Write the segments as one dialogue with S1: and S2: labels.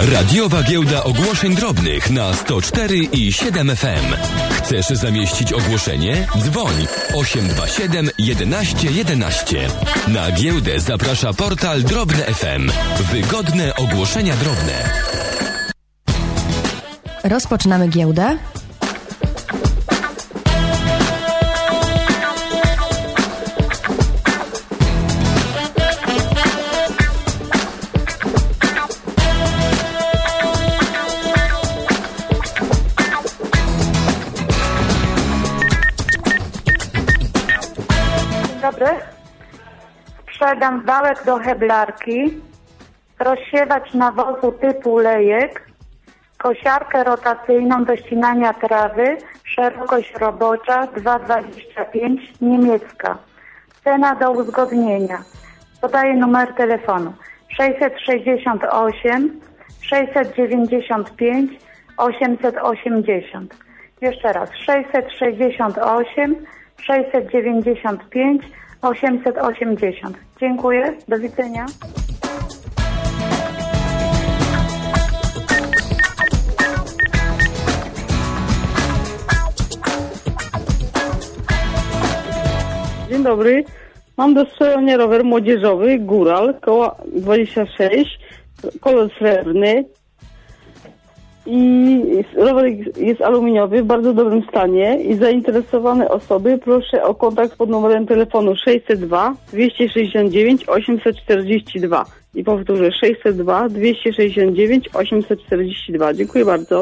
S1: Radiowa Giełda Ogłoszeń Drobnych na 104 i 7 FM. Chcesz zamieścić ogłoszenie? Dzwoń 827 11 11. Na giełdę zaprasza portal Drobne FM. Wygodne ogłoszenia drobne.
S2: Rozpoczynamy giełdę.
S3: Dobry. Sprzedam wałek do heblarki, rozsiewacz nawozu typu lejek, kosiarkę rotacyjną do ścinania trawy, szerokość robocza 2,25, niemiecka. Cena do uzgodnienia. Podaję numer telefonu 668 695 880. Jeszcze raz 668 695 880. Dziękuję. Do widzenia.
S4: Dzień dobry. Mam do sprzedania rower młodzieżowy Góral, koła 26, kolor srebrny. I rower jest aluminiowy, w bardzo dobrym stanie i zainteresowane osoby proszę o kontakt pod numerem telefonu 602 269 842 i powtórzę 602 269 842. Dziękuję bardzo.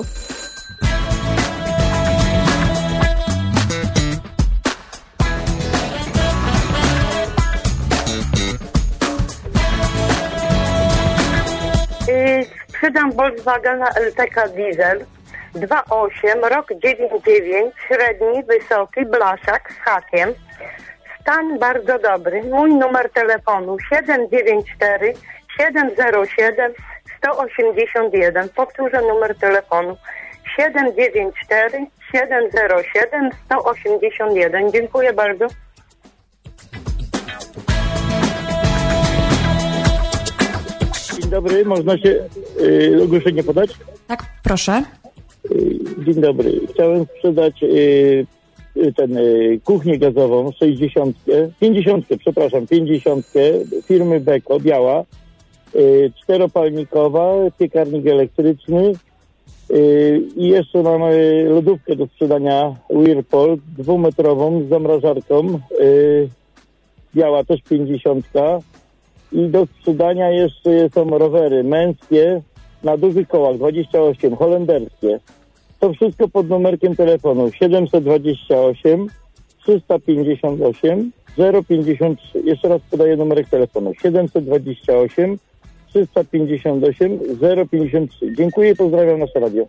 S5: Sprzedam Volkswagena LTK Diesel 2.8, rok 9.9, średni, wysoki, blaszak z hakiem. Stan bardzo dobry. Mój numer telefonu 794 707 181. Powtórzę numer telefonu 794 707 181. Dziękuję bardzo.
S6: Dzień dobry, można się ogłoszenie podać?
S2: Tak, proszę.
S6: Dzień dobry. Chciałem sprzedać kuchnię gazową 50 firmy Beko, biała, czteropalnikowa, piekarnik elektryczny i jeszcze mam lodówkę do sprzedania Whirlpool 2-metrową z zamrażarką, biała też 50. I do sprzedania jeszcze są rowery męskie na dużych kołach 28, holenderskie. To wszystko pod numerkiem telefonu 728 358 053. Jeszcze raz podaję numerek telefonu 728 358 053. Dziękuję i pozdrawiam nasze radio.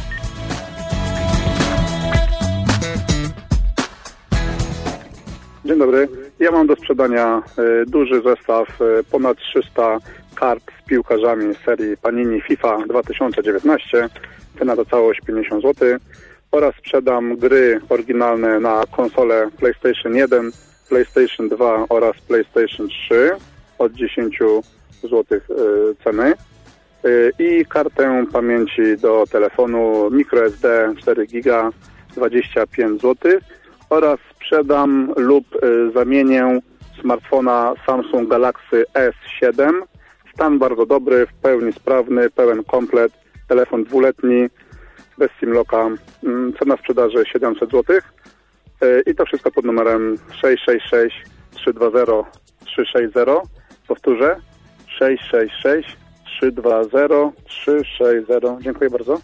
S7: Dzień dobry. Ja mam do sprzedania duży zestaw, ponad 300 kart z piłkarzami z serii Panini FIFA 2019. Cena za całość 50 zł. Oraz sprzedam gry oryginalne na konsolę PlayStation 1, PlayStation 2 oraz PlayStation 3 od 10 zł ceny. I kartę pamięci do telefonu microSD 4 GB 25 zł. Oraz sprzedam lub zamienię smartfona Samsung Galaxy S7. Stan bardzo dobry, w pełni sprawny, pełen komplet. Telefon dwuletni, bez SIM-locka. Cena sprzedaży 700 zł. I to wszystko pod numerem 666 320 360. Powtórzę 666 320 360. Dziękuję bardzo.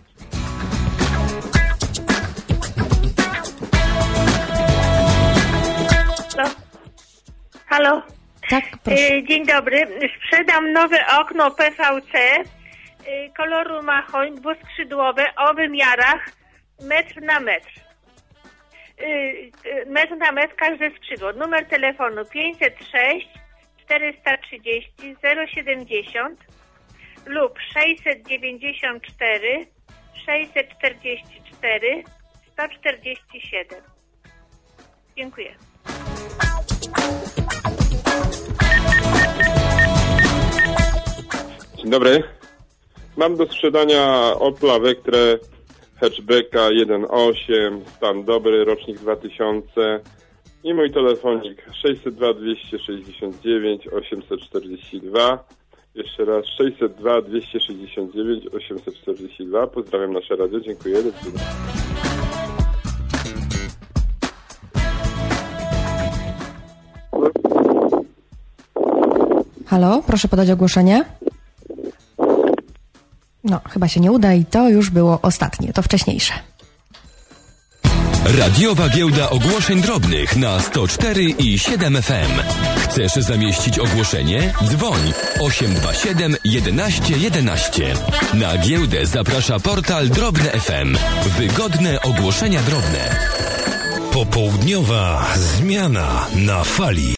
S5: Halo?
S2: Tak, proszę.
S5: Dzień dobry. Sprzedam nowe okno PVC koloru mahoń, dwuskrzydłowe o wymiarach metr na metr. Metr na metr każde skrzydło. Numer telefonu 506 430 070 lub 694 644 147. Dziękuję.
S8: Dzień dobry. Mam do sprzedania Opla Vectrę hatchbacka 1.8, stan dobry, rocznik 2000 i mój telefonik 602 269 842. Jeszcze raz 602 269 842. Pozdrawiam nasze radio, dziękuję. Do widzenia.
S2: Halo, proszę podać ogłoszenie. No, chyba się nie uda i to już było ostatnie, to wcześniejsze.
S1: Radiowa giełda ogłoszeń drobnych na 104 i 7 FM. Chcesz zamieścić ogłoszenie? Dzwoń 827 11 11. Na giełdę zaprasza portal Drobne FM. Wygodne ogłoszenia drobne.
S9: Popołudniowa zmiana na fali.